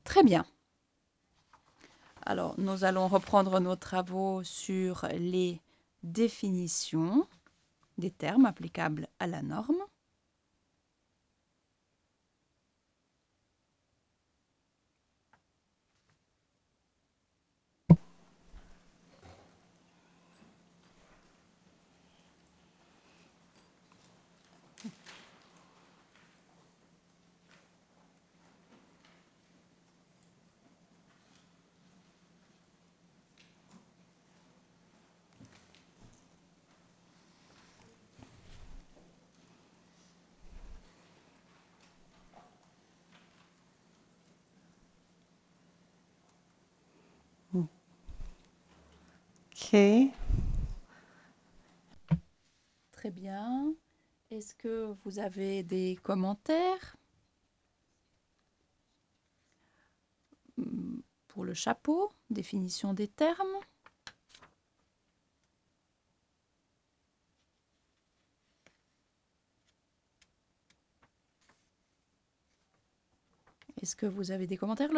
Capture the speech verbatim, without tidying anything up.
Très bien. Alors, nous allons reprendre nos travaux sur les définitions des termes applicables à la norme. Ok. Très bien. Est-ce que vous avez des commentaires pour le chapeau, définition des termes? Est-ce que vous avez des commentaires?